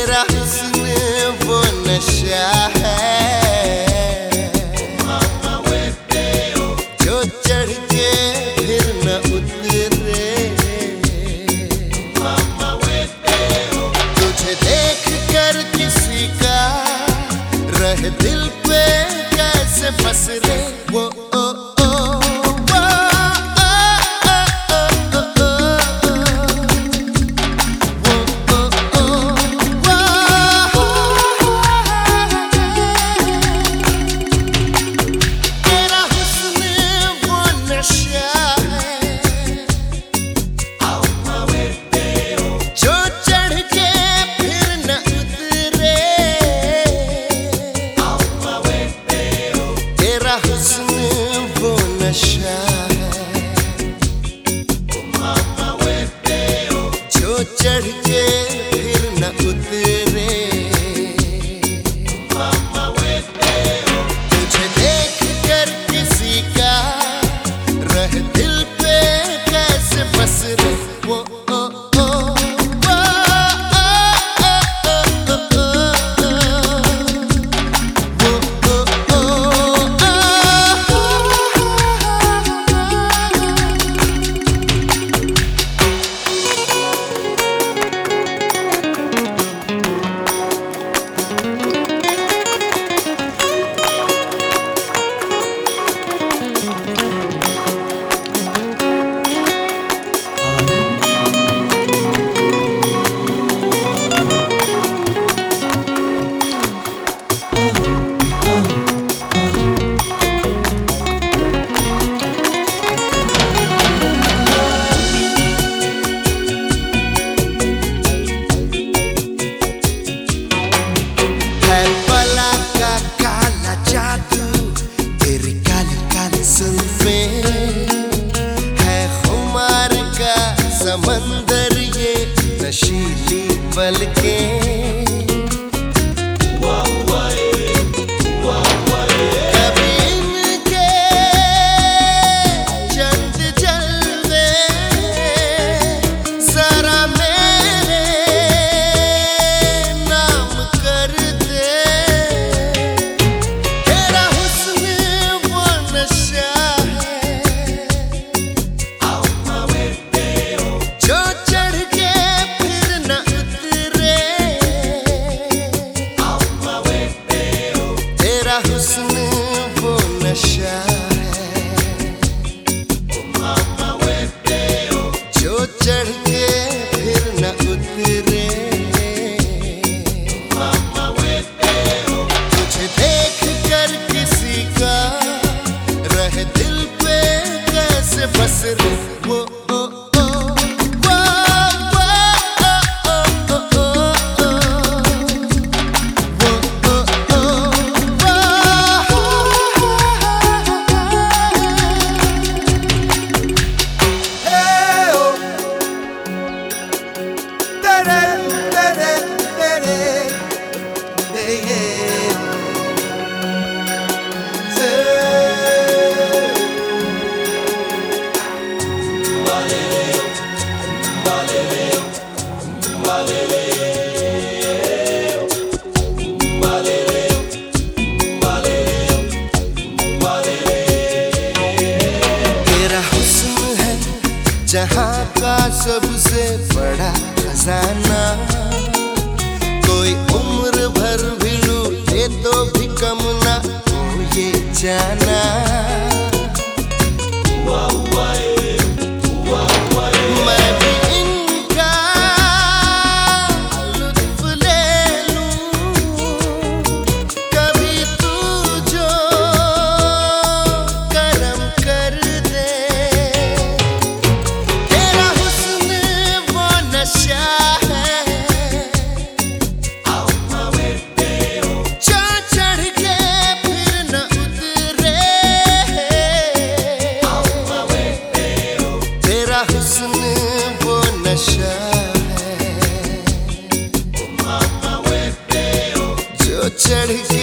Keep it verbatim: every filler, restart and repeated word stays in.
तेरा हुस्न वो नशा है जो चढ़ के फिर न उतरे। तुझे देख कर किसी का रह दिल पे कैसे बस रे वो ओ, ओ, वो, चढ़ के फिर न उतरे। तुझे देख कर किसी का रह दिल पे कैसे बस रे वो ओ, ओ, वो, समंदर ये नशीली पलकें कभी इनके चंद जलवे जरा मेरे नाम कर दे। तेरा हुस्न वो नशा हुस्न वो नशा है जो चढ़ के फिर न उतरे। तुझे देख कर किसी का रह दिल पे कैसे बस रे वो ओ, जहाँ का सबसे बड़ा खजाना। कोई उम्र भर भी लूटे तो भी कम ना हो ये जाना। मैं भी इनका लुत्फ ले लूं कभी तू जो करम कर दे। हुस्न वो नशा है जो चढ़